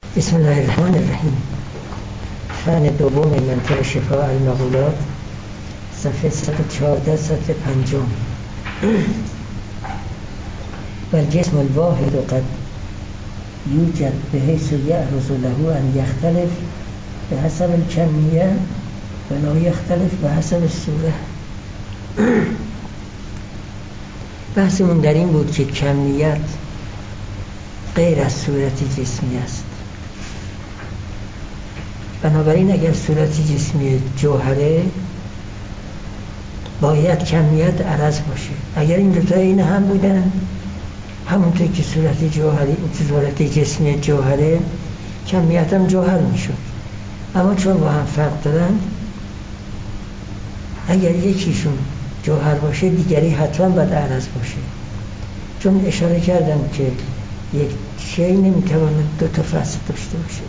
بسم الله الرحمن الرحیم. فن دوم منطق شفاء المقولات، صفحه 114 سطر 5. والجسم الواحد قد یوجد بحيث يعرض له ان يختلف بحسب الكمية ولا يختلف بحسب الصورة. بحثمون در این بود که کمیت غیر از صورت جسمی است. بنابراین اگر صورت جسمی جوهره، باید کمیت عرض باشه. اگر این دوتا این هم بودن، همونطور که صورت جسمی جوهره، کمیت هم جوهر میشد. اما چون با هم فرق دارن، اگر یکیشون جوهر باشه، دیگری حتما باید عرض باشه. چون اشاره کردم که یک شی نمیتواند دو تا فصل داشته باشه.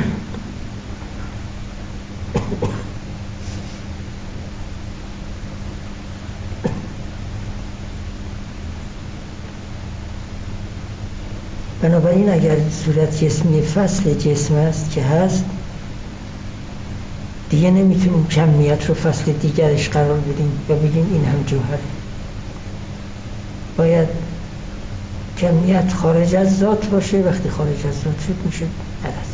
بنابراین اگر صورت جسمی فصل جسم است که هست، دیگه نمیتونیم کمیت رو فصل دیگرش قرار بدیم و بگیم این هم جوهره. باید کمیت خارج از ذات باشه. وقتی خارج از ذات شد میشه عرض.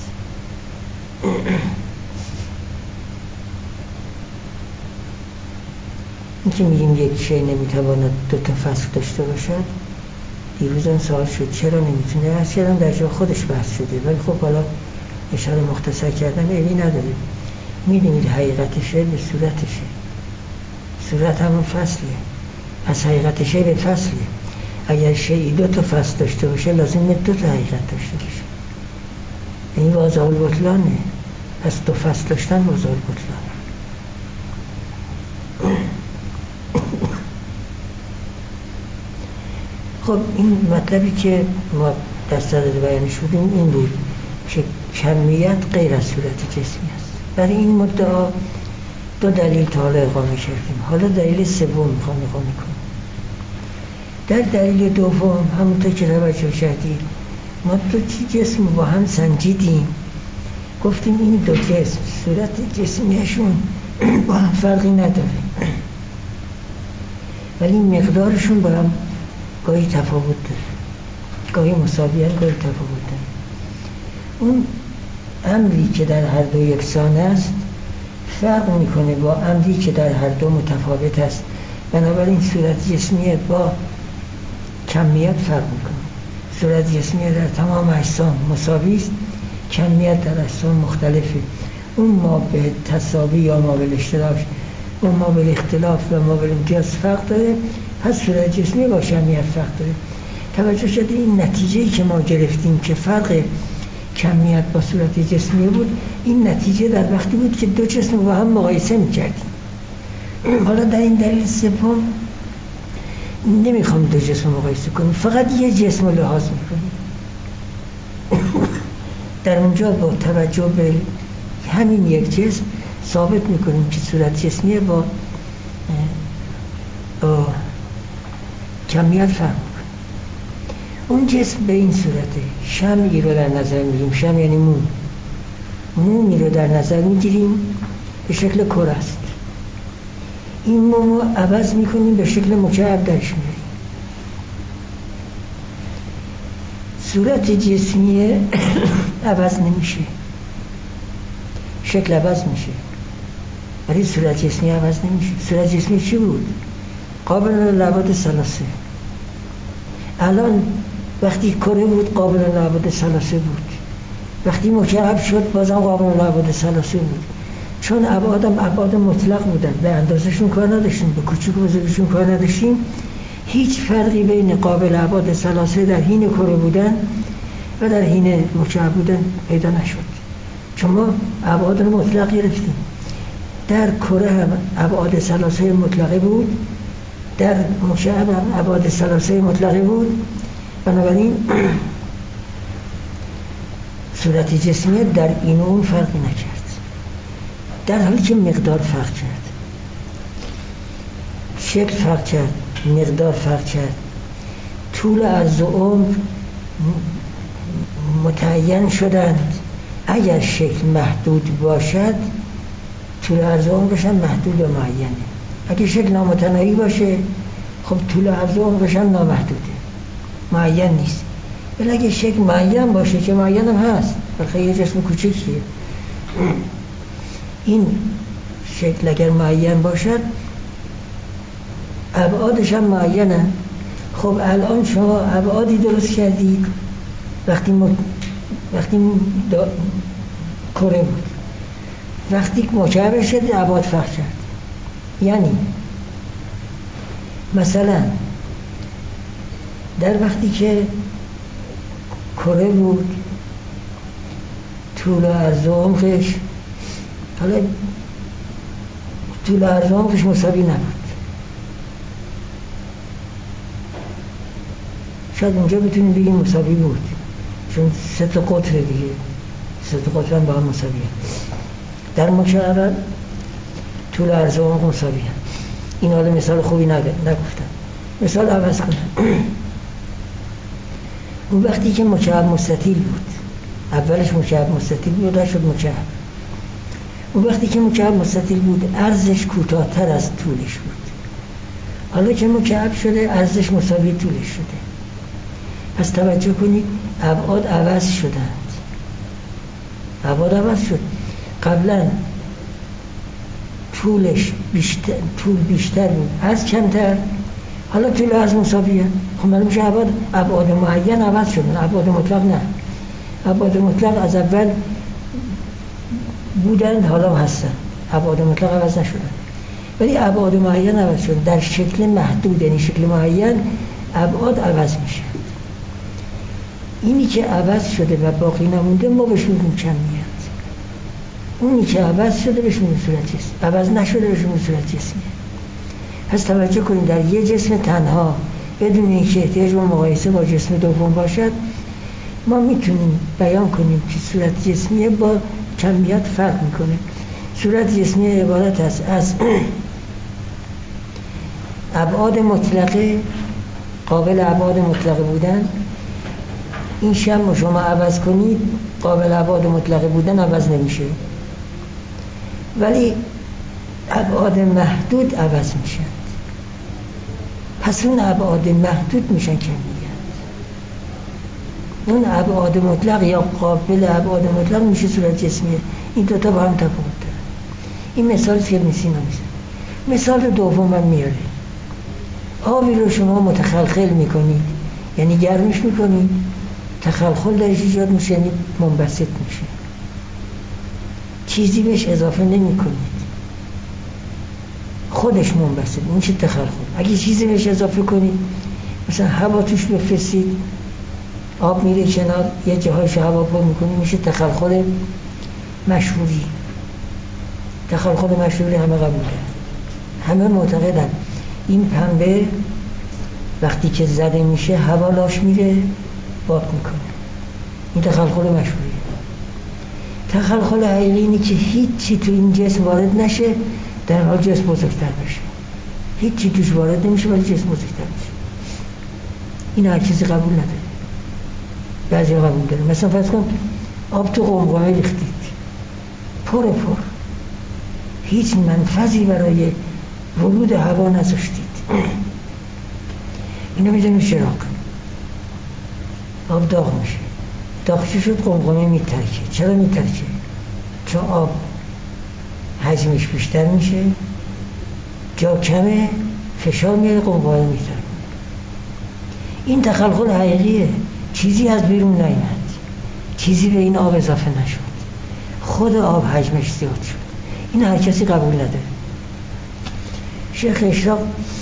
این که میگیم یک شی نمیتواند دو تا فصل داشته باشد، دیروزم سوال شد چرا نمیتونه. عرض کردم در جا خودش بحث شده، ولی خب حالا اشاره مختصر کردن عیبی نداره. میدونید حقیقتشه به صورتشه، صورت همون فصله، از حقیقتشه به فصله. اگر شیعی دو تا فصل داشته باشه، لازمه دو تا حقیقت داشته باشه. این واضح البطلانه. پس دو فصل داشتن واضح البطلانه. خب این مطلبی که ما در صدد بیانش بودیم این بود که کمیت غیر از صورت جسمی است. برای این مدعا دو دلیل تا حالا اقامه کردیم. حالا دلیل سوم میخوام اقامه کنیم. در دلیل دوم همونطور که توجه کردید، ما دو جسم با هم سنجیدیم، گفتیم این دو جسم صورت جسمیشون با هم فرقی نداره، ولی مقدارشون با هم گاهی تفاوت داره، گاهی مساویه، گاهی تفاوت داره. اون امری که در هر دو یکسان است فرق میکنه با امری که در هر دو متفاوت است. بنابراین صورت جسمی با کمیت فرق میکنه. صورت جسمی در تمام اجسام مساوی است، کمیت در اجسام مختلفه. اون ما به تساوی یا ما به اشتراک، اون ما به اختلاف و ما به امتیاز فرق داره. پس صورت جسمی با کمیت فرق داره. توجه شده این نتیجه‌ای که ما گرفتیم که فرق کمیت با صورت جسمی بود، این نتیجه در وقتی بود که دو جسم با هم مقایسه می‌کردیم. حالا در این دلیل سوم نمیخوام دو جسم مقایسه کنیم، فقط یه جسم رو لحاظ میکنیم. در اونجا با توجه به همین یک جسم ثابت میکنیم که صورت جسمی با کمیت فرق میکنه. اون جسم به این صورته. شمعی رو در نظر میگیریم، شمع یعنی موم، مومی رو در نظر میگیریم به شکل کره است. این موم رو عوض میکنیم به شکل مکعب درش میاریم. صورت جسمی عوض نمیشه، شکل عوض میشه، ولی صورت جسمی عوض نمیشه. صورت جسمی چی بود؟ قابل لابد ثلاثه. الان وقتی کره بود قابل لابد ثلاثه بود، وقتی مکعب شد بازم قابل لابد ثلاثه بود. چون ابعادم ابعاد مطلق بودن، به اندازشون کار نداشتیم، به کوچیک و بزرگشون کار نداشتیم. هیچ فرقی بین قابل ابعاد ثلاثه در حین کره بودن و در حین مکعب بودن پیدا نشد، چون ما ابعاد مطلق گرفتیم. در کره هم ابعاد ثلاثه مطلقه بود، در مکعب هم ابعاد ثلاثه مطلقه بود. بنابراین صورت جسمی در این و اون فرقی نکرد، در حالی که مقدار فرق کرد، شکل فرق کرد، مقدار فرق کرد، طول عرض و عمر متعین شدند اگر شکل محدود باشد طول عرض عمرش هم محدود و معینه. اگه شکل نامتناهی باشه خب طول عرض عمرش هم نامحدوده، معین نیست. ولی اگه شکل معین باشه که معین هم هست، بلکه یه جسم کوچیکیه، این شکل اگر معین باشد ابعادش هم معینه. خب الان شما ابعادی درست کردید وقتی کره بود، وقتی مکعب شد ابعاد فرق کرد. یعنی مثلا در وقتی که کره بود طول عرض و عمقش، حالا طول عرض و عمقش مساوی نبود، شاید اونجا بتونیم بگیم مساوی بود چون 3 قطر دیگه، 3 قطر هم با هم مساویه. در مکعب طول عرض و عمق مساویه. این حالا مثال خوبی نگفتم، مثال عوض کنم. اون وقتی که مکعب مستطیل بود، اولش مکعب مستطیل بود و شد مکعب. اون وقتی که مکعب مستطیل بود عرضش کوتاه‌تر از طولش بود. حالا که مکعب شده عرضش مساوی طولش شده. پس توجه کنید ابعاد عوض شدند. ابعاد عوض شد. قبلا طول بیشتر بود، عرض کمتر، حالا طول عرض مساویه. خب معلوم میشه ابعاد معین عوض شدن، ابعاد مطلق نه. ابعاد مطلق از اول بودند حالا هستن، ابعاد مطلق عوض نشدن. ولی ابعاد معین عوض شدن. در شکل محدود یعنی شکل معین ابعاد عوض میشه. اینی که عوض شده و باقی نمونده ما بهش میگیم کمیت. اونی که عوض شده بهش میگیم صورت جسم، عوض نشده بهش میگیم صورت جسمیه. پس توجه کنید در یه جسم تنها بدون اینکه احتیاج به مقایسه با جسم دوم باشد ما میتونیم بیان کنیم که صورت جسمیه با کمیت فرق میکنه. صورت جسمیه عبارت است از ابعاد مطلقه، قابل ابعاد مطلقه بودن. این شمع شما عوض کنید قابل ابعاد مطلقه بودن عوض نمیشه، ولی ابعاد محدود عوض میشن. پس اون ابعاد محدود میشن کمیت. اون ابعاد مطلق یا قابل ابعاد مطلق میشه صورت جسمیه. این دوتا با هم تفاوت دارن. این مثال ابن سینا میزنه. مثال دوم هم میاره. آبی رو شما متخلخل میکنید یعنی گرمش میکنید، تخلخل درش ایجاد میشه یعنی منبسط میشه، چیزی بهش اضافه نمی کنید، خودش منبسط میشه تخلخل. اگه چیزی بهش اضافه کنید مثلا هوا توش بفرستید آب میره کنار، یه جاهایش هوا پر میکنید میشه تخلخل مشهوری. تخلخل مشهوری همه قبول دارن، همه معتقدن این پنبه وقتی که زده میشه هوا لاش میره باد میکنه. این تخلخل مشهوریه. تخلخل حقیقی اینه که هیچی تو این جسم وارد نشه در حال جسم بزرگتر بشه. هیچی توش وارد نمیشه ولی جسم بزرگتر بشه. این هر کسی قبول نداره، بعضی قبول داره. مثلا فرض کن آب تو قمقمه ریختید، پر هیچ منفذی برای ورود هوا نذاشتید، اینو میذاریم چراغ، آب داغ میشه. داغ چی شد؟ قمقمه میترکه. چرا میترکه؟ چون آب حجمش بیشتر میشه، جا کمه، فشار میاره، قمقمه میترکه. این تخلخل حقیقیه. چیزی از بیرون نیامد، چیزی به این آب اضافه نشد، خود آب حجمش زیاد شد. این هر کسی قبول نداره. شیخ اشراق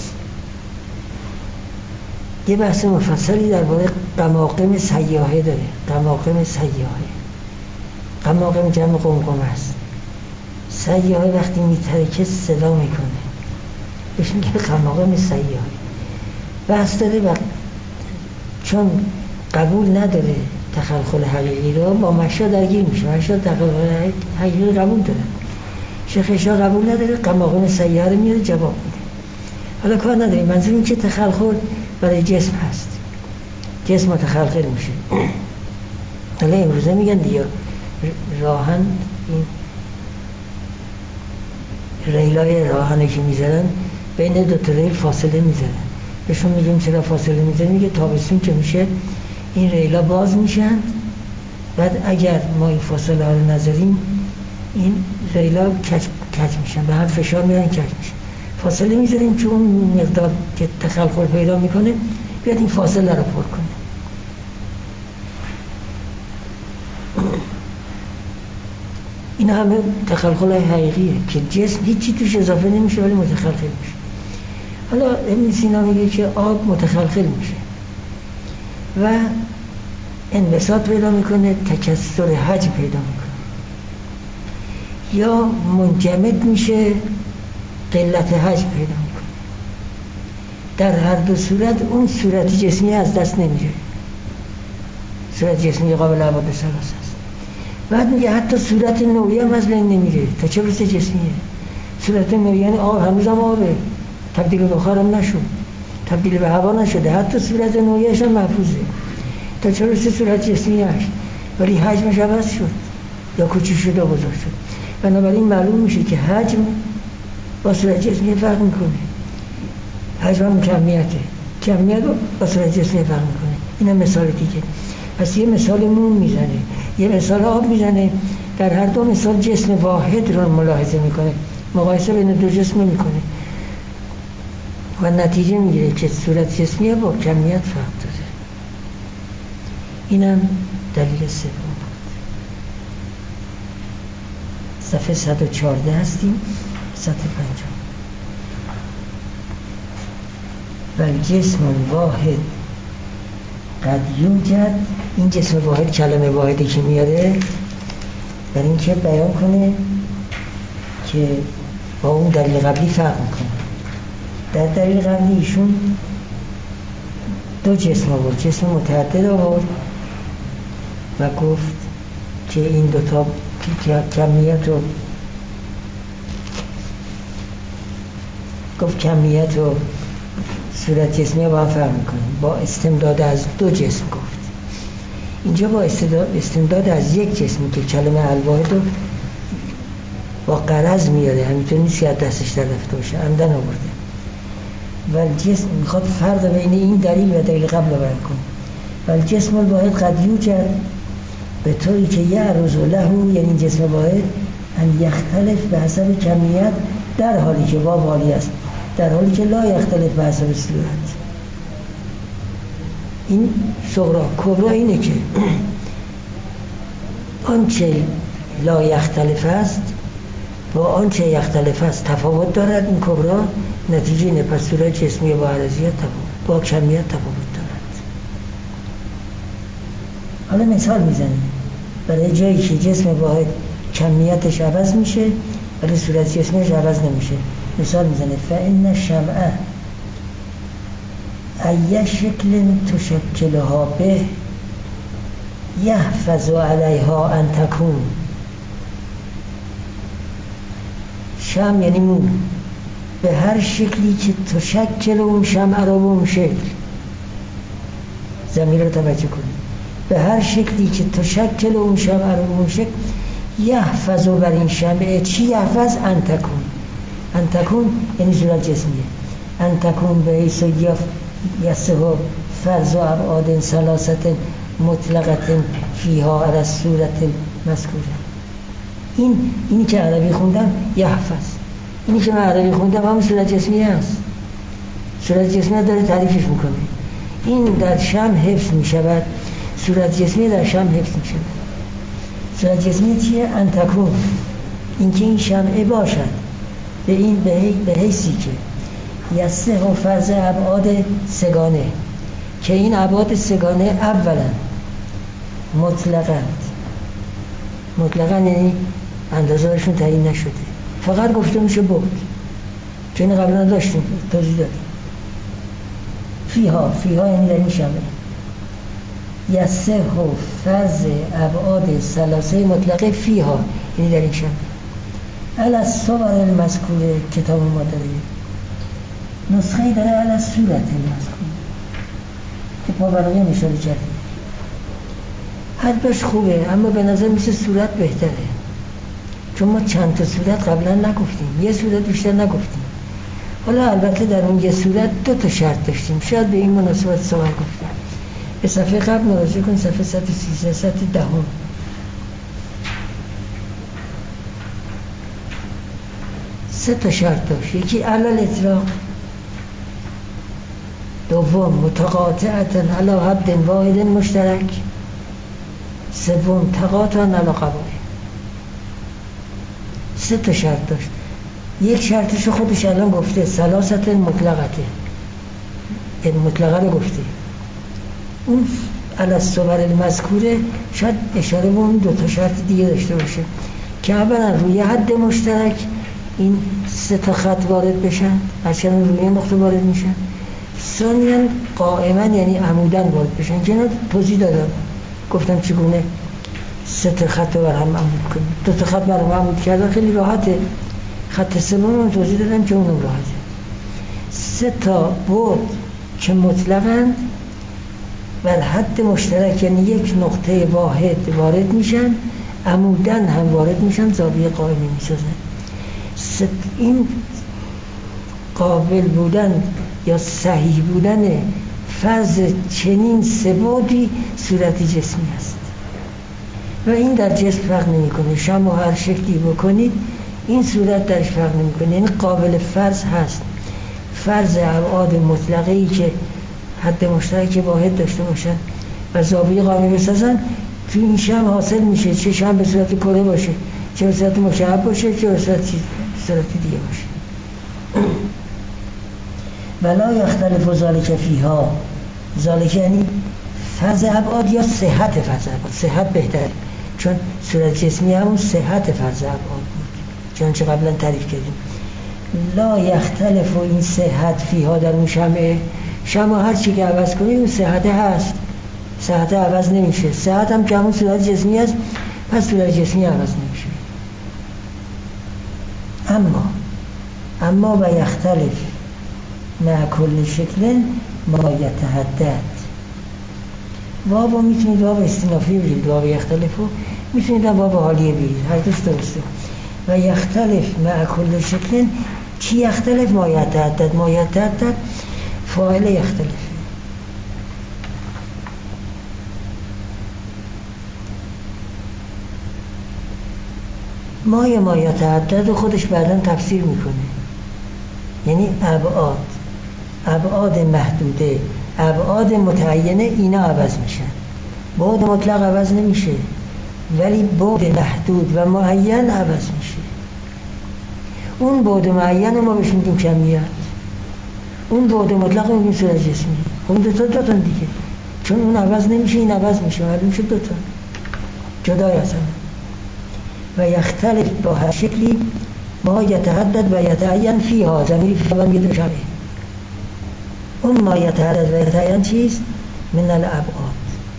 یه بحث مفصلی درباره قماقم سیاحه داره. قماقم سیاحه، قماقم جمع قمقمه است. سیاحه وقتی میترکه صدا میکنه، بهش میگه قماقم سیاحه. بحث داره و چون قبول نداره تخلخل حقیقی رو با مشا درگیر میشه. مشا تخلخل حقیقی رو قبول داره، شیخ اشراق قبول نداره، قماقم سیاحه رو میاره جواب میده. حالا کار نداره، منظور این که تخلخل برای جسم هست، جسم متخلخل میشه. حالا امروزه میگن دیگه راهن، این ریلای راهنه که میزنن بین دو تا ریل فاصله میزنن. بهشون میگیم چرا فاصله میزنن؟ میگه تابستون که میشه این ریلا باز میشن، بعد اگر ما این فاصله ها رو نذاریم این ریلا کج میشن، به هم فشار میارن کج میشن. فاصله میذاریم که اون مقدار که تخلخل پیدا میکنه بیاد این فاصله رو پر کنه. این همه تخلخل حقیقیه که جسم هیچی توش اضافه نمیشه ولی متخلخل میشه. حالا ابن سینا میگه که آب متخلخل میشه و انبساط پیدا میکنه، تکثر حجم پیدا میکنه، یا منجمد میشه، قلت حجم پیدا میکنه. در هر دو صورت اون صورت جسمی از دست نمیره. صورت جسمی قابل ابعاد ثلاثه است. بعد میگه حتی صورت نوعی هم از بین نمیره، تا چه برسه جسمیه. صورت نوعی یعنی آب، هنوز هم آبه، تبدیل به بخار هم نشد، تبدیل به هوا نشده، حتی صورت نوعیش هم محفوظه، تا چه برسه صورت جسمیش، ولی حجمش عوض شد یا کوچیک شد یا بزرگ شد. بنابراین معلوم میشه که حجم با صورت جسمی فرق میکنه. حجم هم کمیته، کمیت با صورت جسمی فرق میکنه. اینم مثال دیگه. پس یه مثال نون میزنه، یه مثال آب میزنه، در هر دو مثال جسم واحد رو ملاحظه میکنه، مقایسه بین دو جسم میکنه و نتیجه میگیره که صورت جسمی با کمیت فرق داره. اینم دلیل سوم. صفحه 114 هستیم، صفحه 50. والجسم الواحد قد یوجد. این جسم واحد کلمه واحدی که میاره برای این که بیان کنه که با اون دلیل قبلی فرق میکنه. در دلیل قبلی ایشون دو جسم آورد، جسم متعدد آورد و گفت که این دوتا کمیت و گفت کمیت و صورت جسمی با هم فرق میکنه، با استمداد از دو جسم گفت. اینجا با استمداد از یک جسمی که کلمه الواحد رو با غرض میاره، همینطور نیست که از دستش در رفته باشه، عمدن آورده. و جسم میخواد فرق بین این دلیل و دلیل قبل رو بیان کنه. و جسم الواحد قد یوجد به طوری که یعرض له، یعنی جسم واحد، ان یختلف به حسب کمیت، در حالی که واو حالی است، در حالی که لا یختلف به حسب صورت. این صغرا. کبرا اینه که آنچه لا یختلف است با آنچه یختلف است تفاوت دارد. این کبرا نتیجه اینه، پس صورت جسمی با عرضیت با کمیت تفاوت دارد. حالا مثال میزنیم برای جایی که جسم واحد کمیتش عوض میشه ولی صورت جسمیش عوض نمیشه. مثال میزنه فإن شمعه ای شکل تشکلها به یحفظ علیها ان تکون. شمع یعنی مون، به هر شکلی که تشکل اون شمع رو به اون شکل، ضمیر رو توجه کنید، به هر شکلی که تشکل اون شمع رو به اون شکل، یحفظ بر این شمع چی یحفظ؟ ان تکون. ان تکون یعنی صورت جسمیه. ان تکون به حیث یسه فرض و ابعاد ثلاثت مطلقت فیها علی صورت مذکوره. اینی که عربی خوندم یحفظ، اینی که من عربی خوندم هم صورت جسمی هست. صورت جسمی داره تعریفش میکنه. این در شمع حفظ میشود، صورت جسمی در شمع حفظ میشود. صورت جسمی چیه؟ ان تکون، این که این شمعه باشد به این به حیثی که یسه و فرض ابعاد سگانه، که این ابعاد سگانه اولا مطلقاً یعنی اندازه‌شون تعیین نشده، فقط گفته میشه بود، چون قبلا داشتیم توضیح دادیم. فیها یعنی در این شمعه. یسه و فرض ابعاد ثلاثه مطلقه فیها یعنی در این شمعه. علی صور المذکوره کتاب ما داره نسخه‌ای داره علی صورت المذکوره که پاورقی نشاره کرده. هر دوش خوبه، اما به نظر میشه صورت بهتره، چون ما چند تا صورت قبلا نگفتیم، یه صورت بیشتر نگفتیم. حالا البته در اون یه صورت 2 تا شرط داشتیم، شاید به این مناسبت صحبت گفتیم. به صفحه قبل مراجعه کن، صفحه 113 سطر 10. 3 تا شرط داشت. یکی علل اطلاق، دوم متقاطعة علی حد واحد مشترک، سوم تقاطع علی قبول. 3 تا شرط داشت. یک شرطش خودش الان گفته، ثلاثت مطلقته، مطلقه رو گفته. اون علی الصور المذکوره شاید اشاره به اون 2 تا شرط دیگه داشته باشه که اولا روی حد مشترک این 3 تا خط وارد بشن، هرچند روی نقطه وارد میشن. ثانیاً قائما یعنی عموداً وارد بشن که اینا توضیح دادم، گفتم چگونه 3 تا خط رو بر هم عمود کنیم. 2 تا خط بر هم عمود کردن خیلی راحته، خط سوم رو توضیح دادم که اونم راحته. 3 تا بعد که مطلقاً بر حد مشترک یعنی یک نقطه واحد وارد میشن، عموداً هم وارد میشن، زاویه قائمی میسازن. این قابل بودن یا صحیح بودن فرض چنین 3 بعدی صورت جسمی است و این در جسم فرق نمی‌کنه. شما هر شکلی بکنید این صورت درش فرق نمی‌کنه، یعنی قابل فرض هست. فرض ابعاد مطلقه‌ای که حد مشترک واحد داشته باشن و زاویه قائمی بسازن، تو این شم حاصل میشه، چه شم به صورت کره باشه، چه به صورت مکعب باشه، چه به صورت دیگه باشه. ولا یختلف ذلک فیها، ذلک یعنی فرض ابعاد یا صحت فرض ابعاد. صحت بهتره، چون صورت جسمی همون صحت فرض ابعاد بود، چون چه قبلا تعریف کردیم. لا یختلف، این صحت فیها در اون شمع هر چی که عوض کنید اون صحت هست، صحت عوض نمیشه. صحت هم که همون صورت جسمی هست، پس صورت جسمی عوض نمیشه. اما و یختلف مع کل شکل ما یتحدد. واو میتونید واو استینافی بگیرید، واو یختلفو میتونید واو حالیه بگیرید، هر دوش درسته. و یختلف مع کل شکل، چی یختلف؟ ما یتحدد. ما یتحدد فاعل یختلف. ما یتعدد خودش بعداً تفسیر میکنه، یعنی ابعاد محدوده، ابعاد متعینه، اینا عوض میشن. بعد مطلق عوض نمیشه، ولی بعد محدود و معین عوض میشه. اون بعد معین ما بهش میگیم کمیت، اون بعد مطلق رو میگیم صورت جسمی. اون 2 تا دیگه، چون اون عوض نمیشه این عوض میشه، معلوم شد 2 تا جدای از هم. و یختلف با هر شکلی ما یتحدد و یتعین فیها، ضمیر فیها هم یه دو شبه. اون ما یتحدد و یتعین چیست؟ من الابعاد.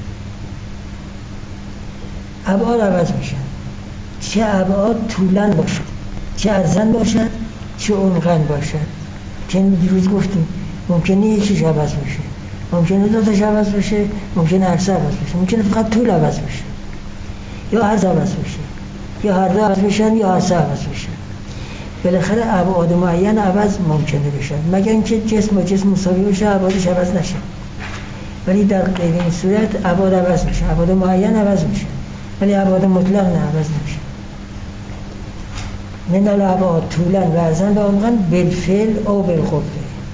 ابعاد عوض میشن، چه ابعاد طولن باشد، چه عرضن باشد، چه عمقن باشد. که دیروز گفتیم ممکنه یکیش عوض بشه، ممکنه 2 تاش عوض بشه، ممکنه عرضه عوض بشه، ممکنه فقط طول عوض بشه یا عرض عوض بشه، یا هر دو عوض بشن یا هر 3 عوض بشن. بالاخره ابعاد معین عوض ممکنه بشن، مگر اینکه جسم با جسم مساوی بشه ابعادش عوض نشه. ولی در غیر این صورت ابعاد عوض میشه، ابعاد معین عوض میشه، ولی ابعاد مطلق نه عوض نمیشه. من الابعاد طولن و عرضن و عمقن بالفعل او بالقوه.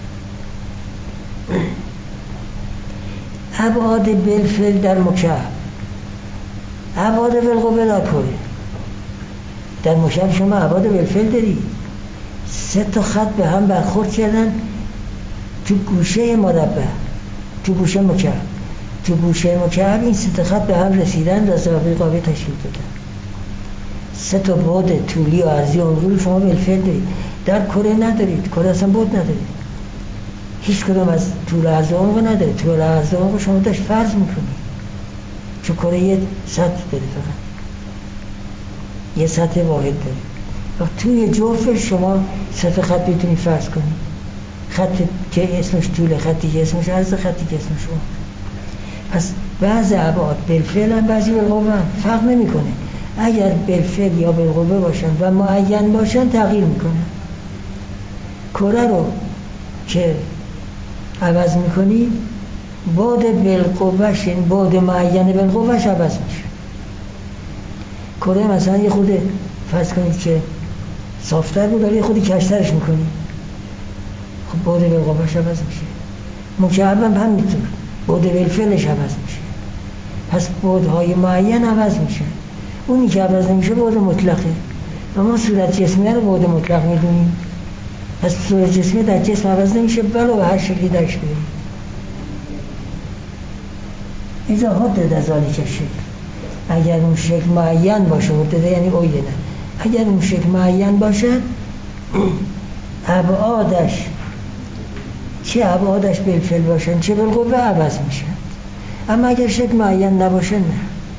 ابعاد بالفعل در مکعب، ابعاد بالقوه در کره. در مکعب شما ابعاد بالفعل دارید، 3 تا خط به هم برخورد کردن تو گوشه مربع، تو گوشه مکعب، تو گوشه مکعب این 3 تا خط به هم رسیدن و زاویه قابل تشکیل دادن. 3 تا بعد طولی و عرضی و عمقی شما بالفعل دارید، در کره ندارید. کره اصلا بعد ندارید، هیچ کدوم از طول و عرض و عمق ندارید. طول و عرض و عمق شما داشت فرض میکنید، چون کره یه سطح داره، فقط یه سطح واحد داره. و توی جوفش شما 3 تا خط میتونید فرض کنید، خط که اسمش طول، خطی که اسمش عرض، خطی که اسمش عمق. پس بعض ابعاد بالفعل هم بعضی بالقوه هم فرق نمیکنه. اگر بالفعل یا بالقوه باشن و معین باشن تغییر میکنن. کره رو که عوض میکنی بعد بالقوهش، این بعد معین بالقوهش عوض میشه. کره مثلا یه خود فرض کنید که صافتر بود ولی خودی کشترش میکنی، خب بعد بالقوهش عوض میشه. مکعب هم همینطور بعد بالفعلش عوض میشه. پس بعدهای معین عوض میشه. اونی که عوض نمیشه بعد مطلقه و ما صورت جسمیه رو بعد مطلق میدونیم. پس صورت جسمیه در جسم عوض نمیشه ولو به هر شکلی درش بریم. اینجا حدد از آنی که شکل، اگر اون شکل معین باشه، حدده یعنی اوینه، اگر اون شکل معین باشه ابعادش، چه ابعادش بالفعل باشن چه بالقوه عوض میشن. اما اگر شکل معین نباشه نه.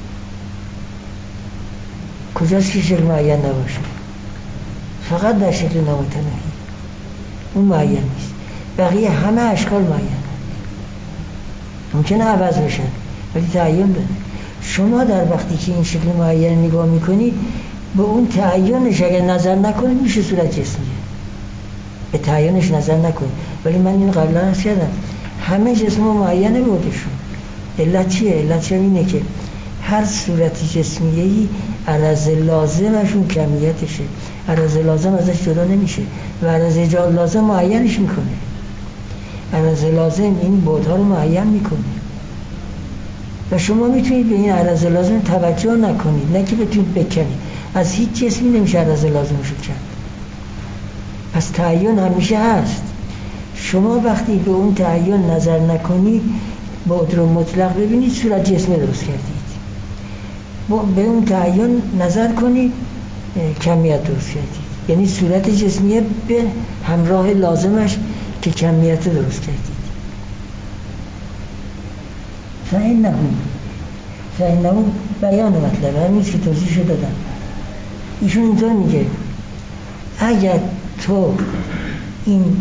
کجاست که شکل معین نباشه؟ فقط در شکل نامتناهی اون معین نیست، بقیه همه اشکال معین ممکنه عوض بشن ولی تعیین داره. شما در وقتی که این شکل معین نگاه میکنید به اون تعیینش اگر نظر نکنید میشه صورت جسمیه. به تعیینش نظر نکنید. ولی من این قبلا عرض کردم همه جسم معینه بودشون. علت چیه؟ علت اینه که هر صورت جسمیه‌ای عرض لازمشون کمیتشه، عرض لازم ازش جدا نمیشه و عرض لازم معینش میکنه. عرض لازم این بعدها رو معین میکنه و شما میتونید به این عرض لازم توجه نکنید، نه که بتونید بکنید. از هیچ جسمی نمیشه عرض لازمشو کرد. پس تعیین همیشه هست. شما وقتی به اون تعیین نظر نکنید، بعد رو مطلق ببینید، صورت جسمی درست کردید. به اون تعیین نظر کنید، کمیت درست کردید. یعنی صورت جسمیه به همراه لازمش که کمیت درست کردید. فإنه بیان مطلب همینیست که توضیحش دادم. ایشون اینطور میگه اگر تو این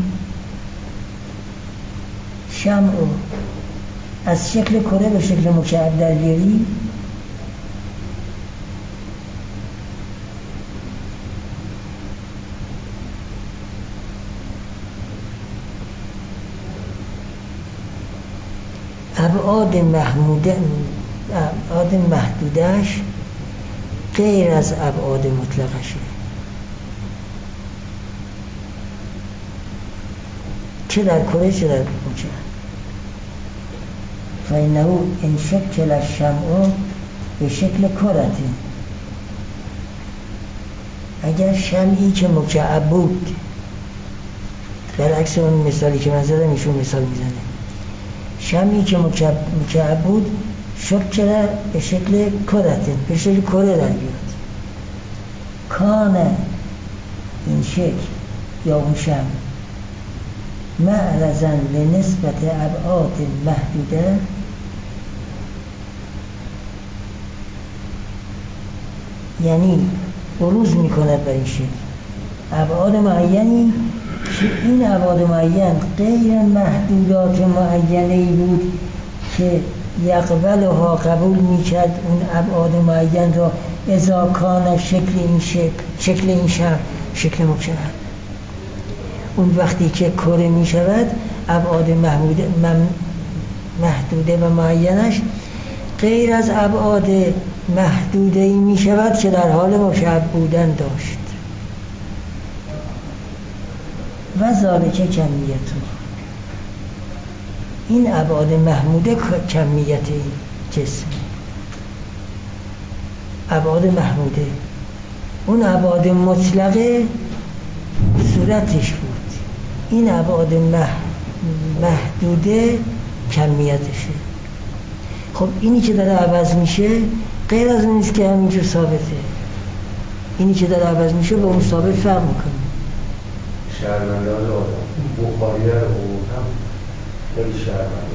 شمع رو از شکل کره به شکل مکعب در بیاری، ابعاد محدودش غیر از ابعاد مطلقشه. چه در کره چه در مکعب. فإنه ان شکل الشمع به شکل کرتی، اگر شمعی که مکعب بود، برعکس اون مثالی که من زدم ایشون مثال میزنه، شمعی که مکعب بود شکل به شکل کرتی، به شکل کره در بیاد، کان این شکل یا اون شمع معرضاً لنسبت ابعاد محدوده، یعنی بروز میکند بر این شکل ابعاد معینی که این ابعاد معین غیر محدودات معینه‌ای بود که یقبلها قبول میکرد اون ابعاد معین را اذا کان شکل این شمع شکل مکعب. اون وقتی که کره می شود ابعاد محدوده و معینش غیر از ابعاد محدوده‌ای می شود که در حال مکعب بودن داشت. و ذالک کمیته، این ابعاد محموده کمیت جسم، ابعاد محموده. اون ابعاد مطلقه صورتش بود، این ابعاد محدوده کمیتشه. خب اینی که داره عوض میشه غیر از اون نیست که همینجور ثابته. اینی که داره عوض میشه با اون ثابت فرق میکنه. شرمنده های آدم بخاریه رو هم خیلی شرمنده.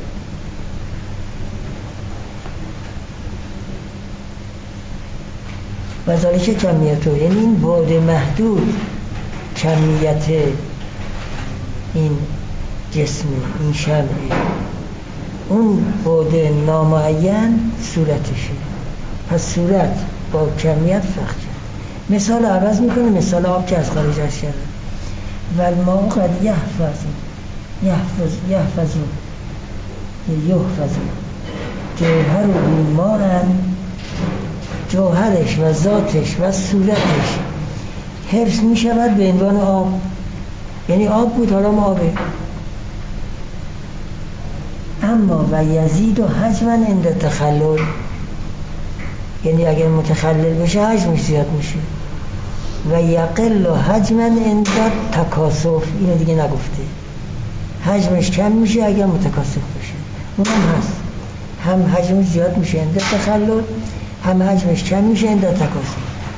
و ذالک کمیته، یعنی این بعد محدود کمیت این جسم، این شمعی. اون بعد نامعین صورتشه. پس صورت با کمیت فرق کرد. مثال عوض میکنه، مثال آب که از خارج از شده. والماء قد یحفظ جوهر و بیمارن، جوهرش و ذاتش و صورتش حفظ میشود به عنوان آب. یعنی آب بود، حالا آبه. اما و یزید و حجما عند تخلل، یعنی اگر متخلل بشه حجمش زیاد میشه. و یقل و حجما عند تکاثف، اینو دیگه نگفته. حجمش کم میشه اگر متکاثف بشه. اونم هست، هم حجمش زیاد میشه عند تخلل، هم حجمش کم میشه عند تکاثف.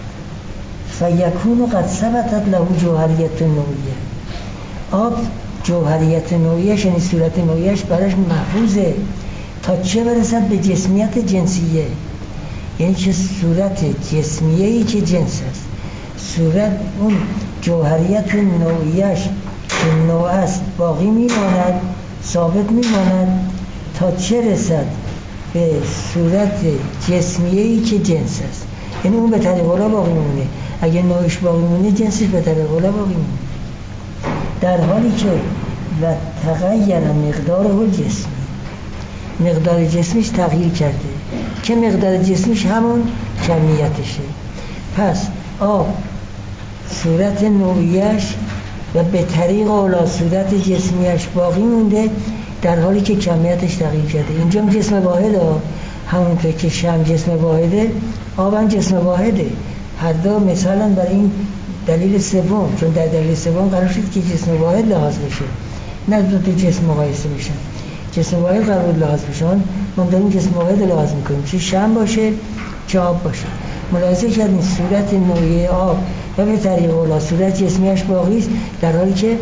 فیکون قد ثبتت له جوهریت نوعیه. آب جوهریت نوعیش، یعنی صورت نوعیش براش محفوظه تا چه برسد به جسمیت جنسیه. یعنی چه صورت جسمیه‌ای که جنس است. صورت اون جوهریت نوعیش که نوع است باقی میماند، ثابت میماند تا چه رسد به صورت جسمیه‌ای که جنس است. یعنی اون به طریق اولا باقی میمونه. اگه نوعش باقی میمونه، جنسش به طریق اولا باقی میمونه. در حالی که و تغییر مقداره جسمی، مقدار جسمیش تغییر کرده که مقدار جسمیش همون کمیتشه. پس آب صورت نوعیش و به طریق اولا صورت جسمیش باقی مونده در حالی که کمیتش تغییر کرده. اینجا جسم واحده، همونطور که شمع جسم واحده، آب هم جسم واحده. هر دو مثلا برای این دلیل سوم، چون در دلیل سوم قرار شد که جسم واحد لحاظ بشه، نه دو تا جسم مقایسه بشن. جسم واحد قرار لحاظ بشن، ما داریم جسم واحد لحاظ میکنیم، چه شمع باشه چه آب باشه. ملاحظه کردین صورت نوعی آب و به طریق اولا صورت جسمیش باقی است در حالی که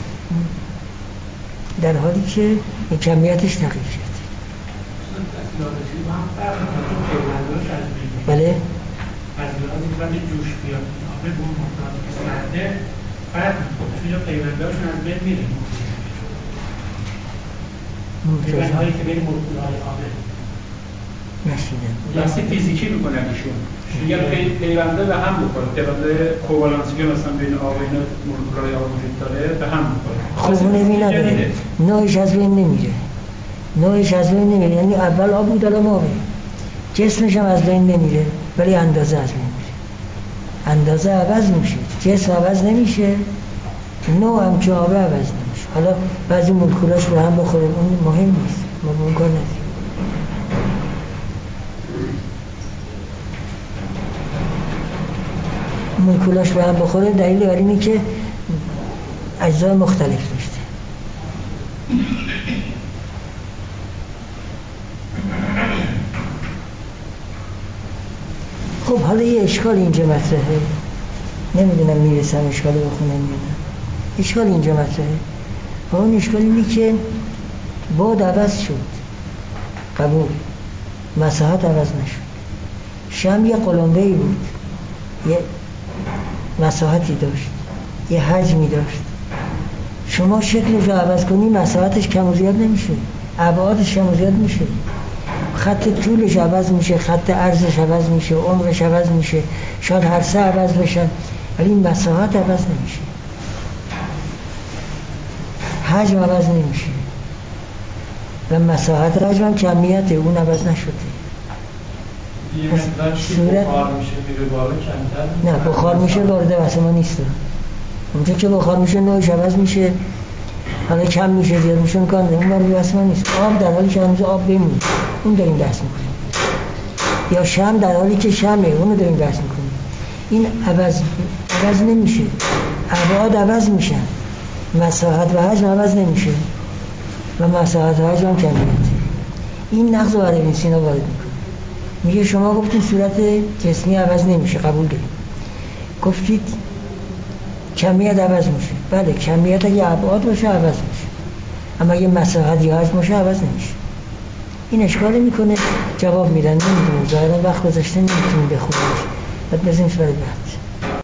کمیتش تغییر کرد. بله؟ از لحاظی که وقتی جوش بیاد آب به اون مقدار که سرده بعد اینجا پیوندهاشون از بین میره. پیوندهایی که بین مولکول‌های آبه نشیدم. دستی فیزیکی میکنن ایشون. میگن پیونده به هم بخوره. پیونده کووالانسی که مثلا بین آب و اینا مولکول‌های آب وجود داره به هم بخوره. خب اون نداره. نوعش از بین نمیره. یعنی اول آب بود الان آبه. جسمش هم از بین نمیره ولی اندازه از بین میره. اندازه عوض میشه، جسم عوض نمیشه، نوع هم که آبه عوض نمیشه. حالا بعضی مولکولاش به هم بخوره اون مهم نیست، ما به اون کار نداریم. مولکولاش به هم بخوره دلیل بر اینه که اجزای مختلف داشته. خب حالا یه اشکال اینجا مطرحه، نمیدونم میرسم اشکال بخونم یا نه. اشکال اینجا مطرحه و اون اشکال اینه که بعد عوض شد، قبول، مساحت عوض نشد. شمع یه قلمبه‌ای بود، یه مساحتی داشت، یه حجمی داشت. شما شکلش رو عوض کنی مساحتش کم و زیاد نمیشه، ابعادش کم و زیاد میشه، خط طولش عوض میشه، خط عرضش عوض میشه، عمقش عوض میشه، شاید هر سه عوض بشن ولی مساحت عوض نمیشه، حجم عوض نمیشه و مساحت حجم کمیته اون عوض نشده. یه مقدار بخار میشه میره بالا کمتر؟ نه بخار میشه وارد واسه ما نیست. اونجا که بخار میشه نوعش عوض میشه، حالا کم میشه زیاد میشه اون کار اون وارد واسه ما نیست. آب در حالی که هنوز آب بمونه اون داریم بحث میکنیم، یا شمع در حالی که شمعه اونو داریم بحث میکنیم. این عوض نمیشه، ابعاد عوض میشن، مساحت و حجم عوض نمیشه و مساحت و حجم هم کمیته. این نقض رو برای ابن سینا وارد میکنه. میگه شما گفتید صورت جسمی عوض نمیشه، قبول داریم. گفتید کمیت عوض میشه، بله کمیت اگه ابعاد باشه عوض میشه، اما اگه مساحت یا حجم باشه عوض نمیشه. این اشکال میکنه، جواب میدن نمیدونم، ظاهرا وقت گذاشته نمیتونیم بخونیمش، بعد بزنیمش برای بعد.